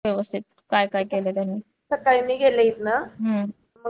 व्यवस्थित काय काय केलं त्यांनी? सकाळी मी गेले इथनं, हम्म.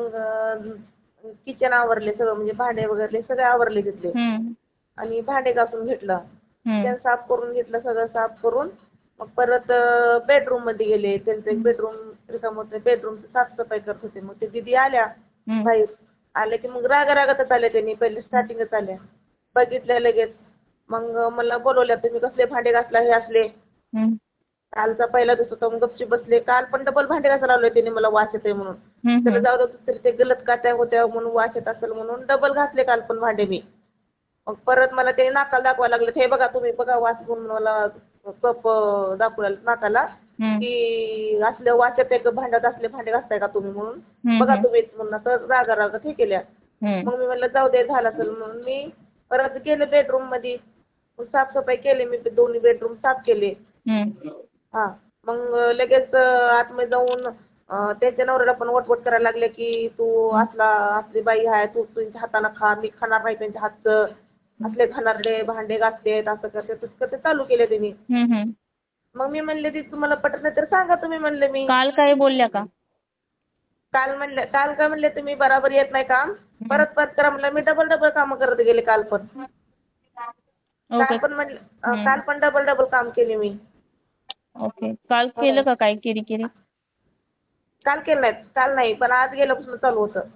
किचन आवरले सगळं, म्हणजे भांडे वगैरे सगळे आवरले तिथले. हम्म. आणि भांडे घासून घेतलं, हम्म. किचन साफ करून घेतलं, सगळं साफ करून मग परत बेडरूम मध्ये गेले. त्यांचं एक बेडरूम रिकामं होतं, बेडरूमची साफसफाई करत होते. मग ते दीदी आल्या हम्म. बाहेर, आले की मग रागारागतच आल्या. त्यांनी पहिले स्टार्टिंगच आल्या, बघितल्या लगेच. मग मला बोलवल्या, तुम्ही कसले भांडे घासला हे असले. हम्म. कालचा पहिला दिवस होता, मग गपची बसले. काल पण डबल भांडे घासायला लावले त्यांनी मला, वास येतोय म्हणून. हम्म. तर जाऊ दे, तरी ते गलत काट्या होत्या म्हणून वास येत असेल म्हणून डबल घासले काल पण भांडे मी. मग परत मला ते नाकाला दाखवायला लागले, हे बघा तुम्ही बघा वास, म्हणून मला कप दाखवायला नाकाला, हम्म. की असले वास येते का भांड्यात, असले भांडे घासताय का तुम्ही म्हणून, बघा हम्म. तुम्हीच म्हणून असं रागारागत हे केल्या. हम्म. मग मी म्हणलं जाऊ दे, झालं असेल म्हणून मी परत गेले बेडरूम मध्ये. साफसफाई केली मी, दोन्ही बेडरूम साफ केले. हम्म. हा, मग लगेच आतमध्ये जाऊन त्यांच्या नवऱ्याला पण वटवट करायला लागले, की तू असली बाई आहे, तू तुझ्या हाताने खा, मी खाणार नाही त्यांच्या हातचं, असले घाणेरडे भांडे घासतेत, असं करते तसं करते चालू केले त्यांनी. हम्म. मग मी म्हणले, ती तुम्हाला पटत नाही तर सांगा तुम्ही, म्हणले मी. काल काय बोलल्या का? काल काय म्हणले, तुम्ही बराबर येत नाही काम, परत परत करा म्हणलं. मी डबल डबल काम करत गेले काल पण. ओके. काल पण डबल डबल काम केले मी. ओके, काल केलं का काय किरी? काल केलं नाही, काल नाही, पण आज गेल्यापासून चालू होतं.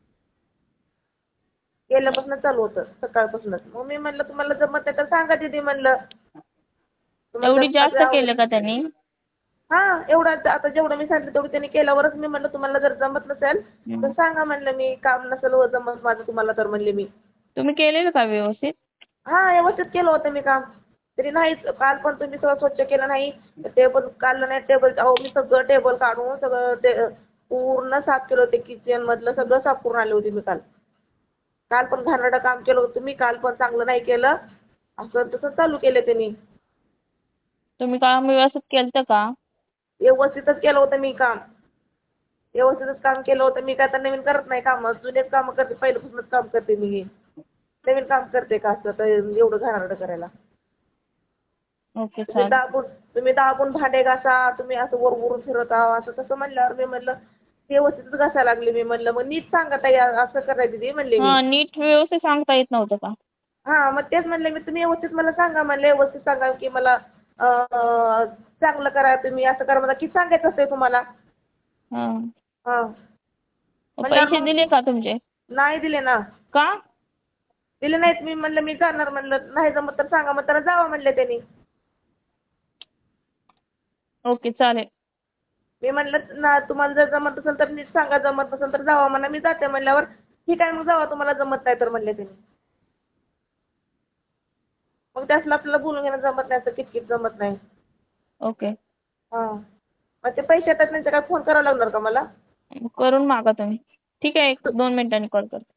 गेल्यापासून चालू होतं सकाळपासूनच. मग मी म्हणलं, तुम्हाला जमत नाही तर सांगा दीदी म्हणलं. तुम्हाला एवढी जर माझं जास्त आवडेल. केलं का त्यांनी? हा, एवढं आता जेवढं मी सांगितलं तेवढं त्यांनी केल्यावरच मी म्हणलं, तुम्हाला जर जमत नसेल तर सांगा म्हणलं, मी काम नसेल जमत माझं तुम्हाला तर म्हणले मी. तुम्ही केलेलं का व्यवस्थित? हा, व्यवस्थित केलं होतं मी काम. तरी नाहीच, काल पण तुम्ही सगळं स्वच्छ केलं नाही. टेबल काढलं नाही, टेबल, अहो मी सगळं टेबल काढून सगळं पूर्ण साफ केलं होते. किचन मधलं सगळं साफ करून आले होते मी काल. काल पण घाणेरडं काम केलं होतं मी, काल पण चांगलं नाही केलं. असं तसं चालू केलं त्यांनी. तुम्ही काम व्यवस्थित केलतं का? व्यवस्थितच केलं होतं मी काम. व्यवस्थितच काम केलं होतं मी. काय तर नवीन करत नाही काम, जुनेच काम करते, पहिल्यापासूनच काम करते मी हे. नवीन काम करते का असं तर एवढं घाणेरडं करायला? ओके, तुम्ही चालेल. दाबून भांडे घासा, तुम्ही असं वरवरून फिरत आहात, असं तसं म्हणल्यावर मी म्हणलं, व्यवस्थितच घासायला लागले मी. म्हणलं मग नीट सांगा ताई, असं करायचं दीदी म्हणले मी. हा, नीट व्यवस्थित सांगता येत नव्हतं का? हा, मग तेच म्हणले मी, तुम्ही व्यवस्थित मला सांगा म्हणले, व्यवस्थित सांगा की मला चांगलं करा तुम्ही, असं करा मला किती सांगायचं असतंय तुम्हाला. हा. हा, म्हणल्यावर पैसे मग दिले का तुमचे? नाही दिले ना. का? दिले नाहीत. मी म्हणलं मी जाणार म्हणलं, नाही जमत तर सांगा, मग तर जावा म्हणले त्यांनी. ओके, चालेल. मी म्हणलं ना, तुम्हाला जर जमत असेल तर नीट सांगा, जमत नसेल तर जावा म्हणा, मी जाते म्हणल्यावर ठीक आहे मग जावा, तुम्हाला जमत नाही तर म्हणले त्यांनी. मग त्यासला आपल्याला बोलून घेणं जमत नाही, असं किटकिट जमत नाही. ओके. हा, मग ते पैसे येतात त्यांचा काय फोन करावा लागणार का मला? करून मागा तुम्ही. ठीक आहे, 1-2 मिनिटांनी कॉल करते.